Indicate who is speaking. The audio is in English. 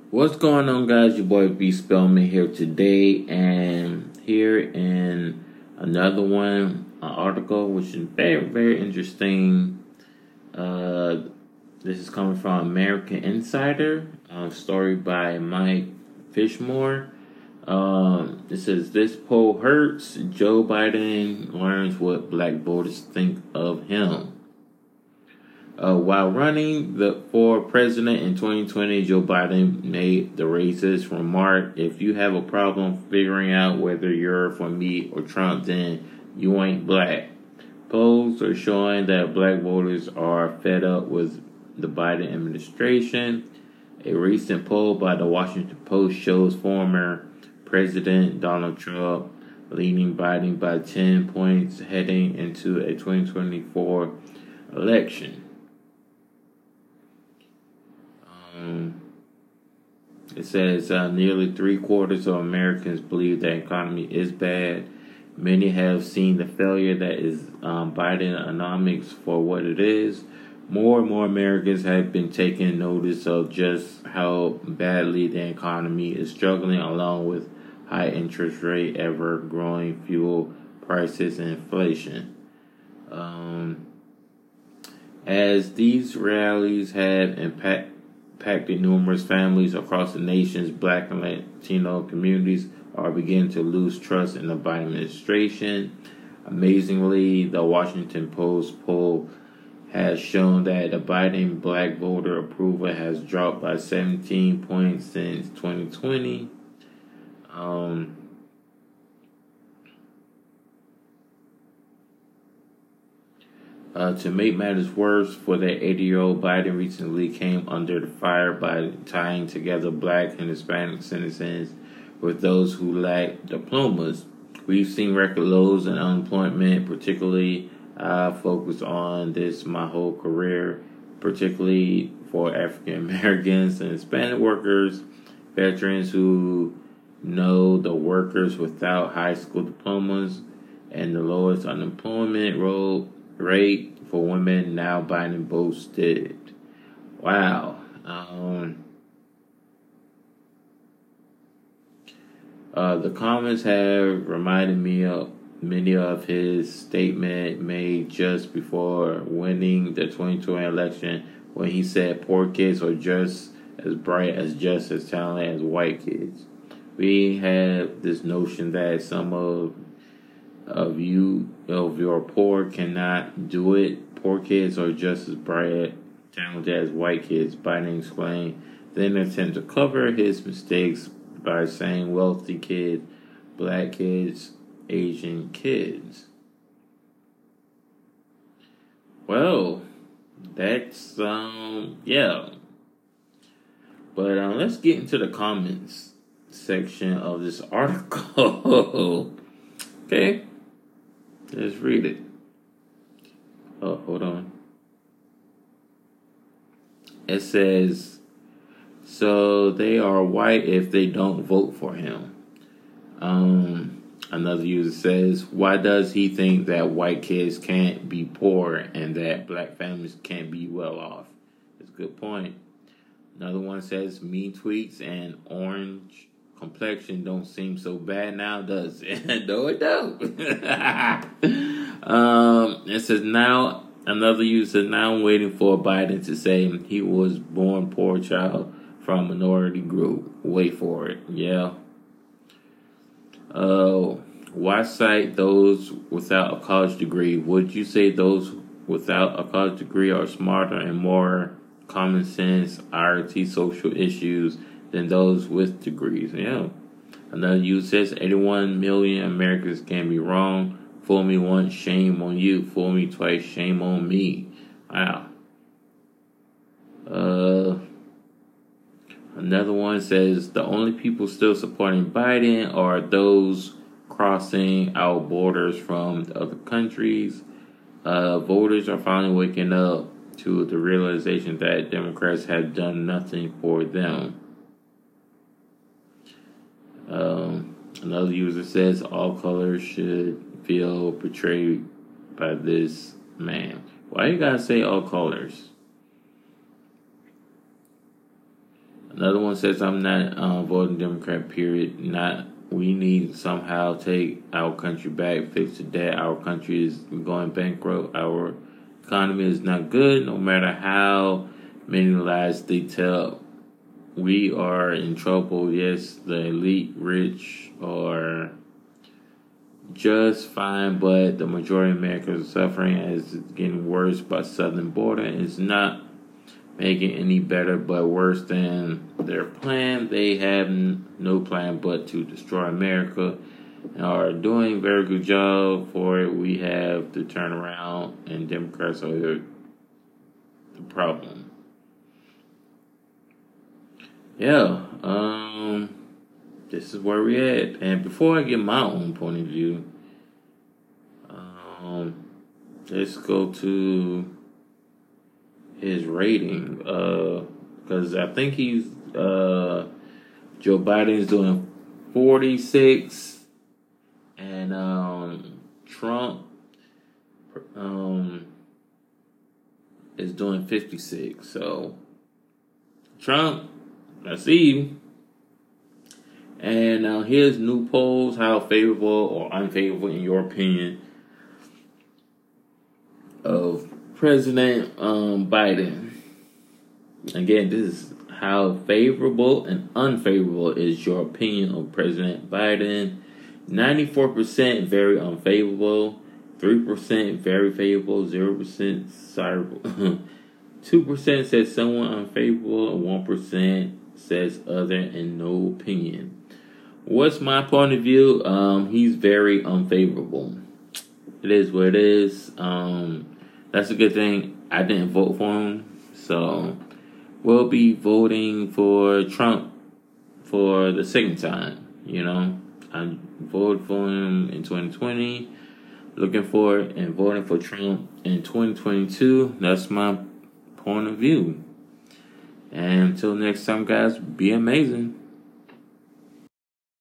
Speaker 1: What's going on, guys? Your boy B Spellman here today, and here in another an article which is very, very interesting. Uh, this is coming from American Insider, story by Mike Fishmore. It says this poll hurts. Joe Biden learns what black voters think of him. While running for president in 2020, Joe Biden made the racist remark, "If you have a problem figuring out whether you're for me or Trump, then you ain't black." Polls are showing that black voters are fed up with the Biden administration. A recent poll by the Washington Post shows former President Donald Trump leading Biden by 10 points heading into a 2024 election. It says nearly 3/4 of Americans believe the economy is bad. Many have seen the failure that is Bidenomics for what it is. More and more Americans have been taking notice of just how badly the economy is struggling, along with high interest rate, ever growing fuel prices, and inflation. As these rallies have impacted numerous families across the nation's black and Latino communities are beginning to lose trust in the Biden administration. Amazingly, the Washington Post poll has shown that the Biden black voter approval has dropped by 17 points since 2020. To make matters worse, for the 80-year-old, Biden recently came under the fire by tying together black and Hispanic citizens with those who lack diplomas. We've seen record lows in unemployment, particularly focused on this my whole career, particularly for African Americans and Hispanic workers, veterans who know the workers without high school diplomas, and the lowest unemployment rate for women. Now Biden boasted. Wow. The comments have reminded me of many of his statement made just before winning the 2020 election, when he said poor kids are just as bright, just as talented as white kids. We have this notion that some of your poor cannot do it. Poor kids are just as bright, talented as white kids, Biden explained, then attempt to cover his mistakes by saying wealthy kids, black kids, Asian kids. Well, that's yeah. But let's get into the comments section of this article. Okay, let's read it. Oh, hold on. It says, so they are white if they don't vote for him. Another user says, why does he think that white kids can't be poor and that black families can't be well off? It's a good point. Another one says, mean tweets and orange complexion don't seem so bad now, does it? No, it don't. It says, now, another user says, now I'm waiting for Biden to say he was born poor child from a minority group. Wait for it. Yeah. Why cite those without a college degree? Would you say those without a college degree are smarter and more common sense, IRT social issues than those with degrees? Yeah. Another user says 81 million Americans can be wrong. Fool me once, shame on you. Fool me twice, shame on me. Wow. Another one says the only people still supporting Biden are those crossing out borders from the other countries. Voters are finally waking up to the realization that Democrats have done nothing for them. Another user says all colors should feel betrayed by this man. Why you gotta say all colors? Another one says, I'm not voting Democrat, period. Not, we need to somehow take our country back, fix the debt. Our country is going bankrupt. Our economy is not good, no matter how many lies they tell. We are in trouble. Yes, the elite, rich, are just fine, but the majority of Americans are suffering as it's getting worse by southern border. It's not making any better, but worse than their plan. They have no plan but to destroy America and are doing a very good job for it. We have to turn around, and Democrats are the problem. Yeah, this is where we're at. And before I get my own point of view, let's go to his rating. Because I think Joe Biden's doing 46, and Trump is doing 56. So Trump, I see you. And here's new polls. How favorable or unfavorable, in your opinion, of President Biden? Again, this is how favorable and unfavorable is your opinion of President Biden. 94% very unfavorable, 3% very favorable, 0% desirable. 2% says somewhat unfavorable, and 1% says other and no opinion. What's my point of view? He's very unfavorable. It is what it is. That's a good thing. I didn't vote for him, so we'll be voting for Trump for the second time. I voted for him in 2020, looking for it, and voting for Trump in 2022. That's my point of view. And until next time, guys, be amazing.